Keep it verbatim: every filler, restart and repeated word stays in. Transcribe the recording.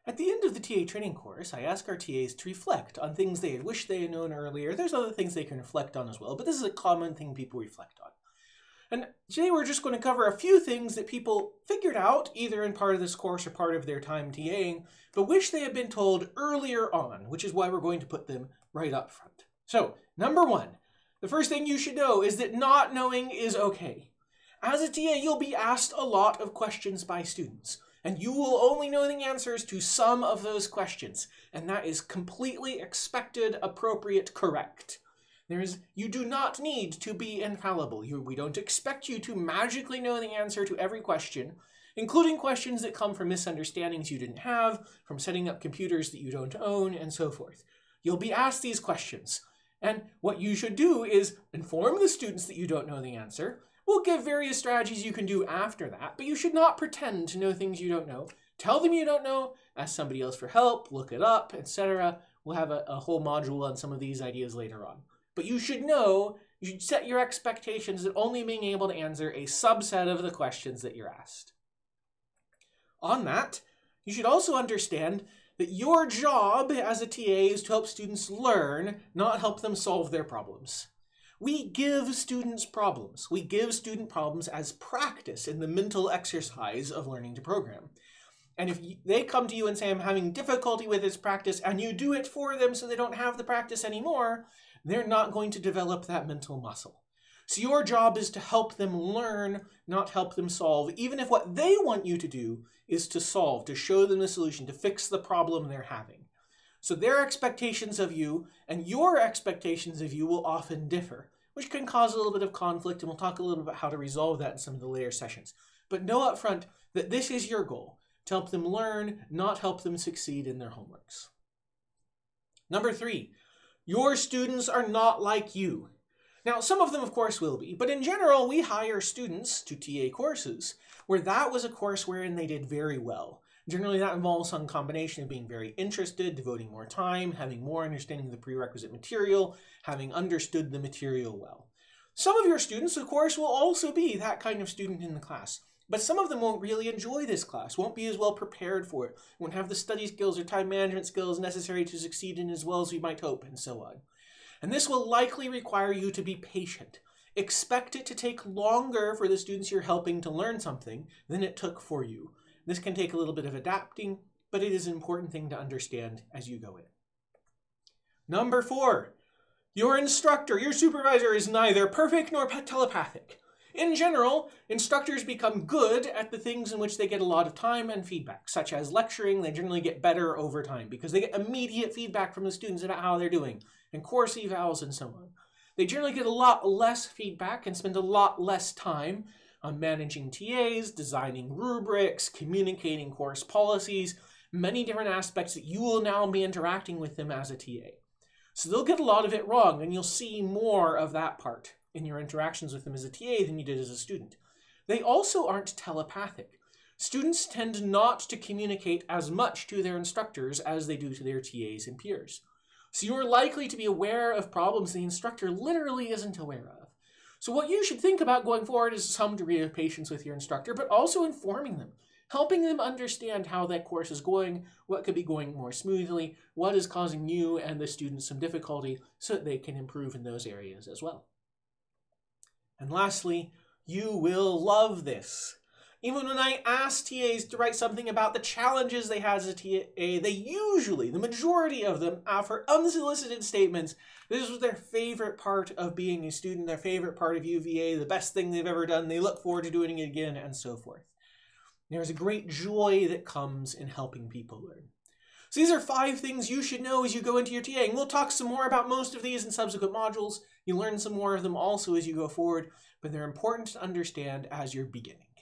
At the end of the T A training course, I ask our T As to reflect on things they had wished they had known earlier. There's other things they can reflect on as well, but this is a common thing people reflect on. And today we're just going to cover a few things that people figured out, either in part of this course or part of their time TAing, but wish they had been told earlier on, which is why we're going to put them right up front. So, number one, the first thing you should know is that not knowing is okay. As a T A, you'll be asked a lot of questions by students, and you will only know the answers to some of those questions, and that is completely expected, appropriate, correct. There is, you do not need to be infallible. You, we don't expect you to magically know the answer to every question, including questions that come from misunderstandings you didn't have, from setting up computers that you don't own, and so forth. You'll be asked these questions, and what you should do is inform the students that you don't know the answer. We'll give various strategies you can do after that, but you should not pretend to know things you don't know. Tell them you don't know, ask somebody else for help, look it up, et cetera. We'll have a, a whole module on some of these ideas later on. But you should know, you should set your expectations at only being able to answer a subset of the questions that you're asked. On that, you should also understand that your job as a T A is to help students learn, not help them solve their problems. We give students problems. We give student problems as practice in the mental exercise of learning to program. And if they come to you and say, I'm having difficulty with this practice, and you do it for them so they don't have the practice anymore, they're not going to develop that mental muscle. So your job is to help them learn, not help them solve, even if what they want you to do is to solve, to show them the solution, to fix the problem they're having. So their expectations of you and your expectations of you will often differ, which can cause a little bit of conflict, and we'll talk a little bit about how to resolve that in some of the later sessions. But know up front that this is your goal, to help them learn, not help them succeed in their homeworks. Number three, your students are not like you. Now, some of them, of course, will be, but in general, we hire students to T A courses where that was a course wherein they did very well. Generally, that involves some combination of being very interested, devoting more time, having more understanding of the prerequisite material, having understood the material well. Some of your students, of course, will also be that kind of student in the class, but some of them won't really enjoy this class, won't be as well prepared for it, won't have the study skills or time management skills necessary to succeed in as well as we might hope, and so on. And this will likely require you to be patient. Expect it to take longer for the students you're helping to learn something than it took for you. This can take a little bit of adapting, but it is an important thing to understand as you go in. Number four, your instructor, your supervisor is neither perfect nor telepathic. In general, instructors become good at the things in which they get a lot of time and feedback, such as lecturing. They generally get better over time because they get immediate feedback from the students about how they're doing, and course evals and so on. They generally get a lot less feedback and spend a lot less time on managing T As, designing rubrics, communicating course policies, many different aspects that you will now be interacting with them as a T A. So they'll get a lot of it wrong, and you'll see more of that part in your interactions with them as a T A than you did as a student. They also aren't telepathic. Students tend not to communicate as much to their instructors as they do to their T As and peers. So you're likely to be aware of problems the instructor literally isn't aware of. So what you should think about going forward is some degree of patience with your instructor, but also informing them, helping them understand how that course is going, what could be going more smoothly, what is causing you and the students some difficulty so that they can improve in those areas as well. And lastly, you will love this. Even when I ask T As to write something about the challenges they had as a T A, they usually, the majority of them, offer unsolicited statements. This was their favorite part of being a student, their favorite part of U V A, the best thing they've ever done. They look forward to doing it again, and so forth. There's a great joy that comes in helping people learn. So these are five things you should know as you go into your T A. And we'll talk some more about most of these in subsequent modules. You learn some more of them also as you go forward, but they're important to understand as you're beginning.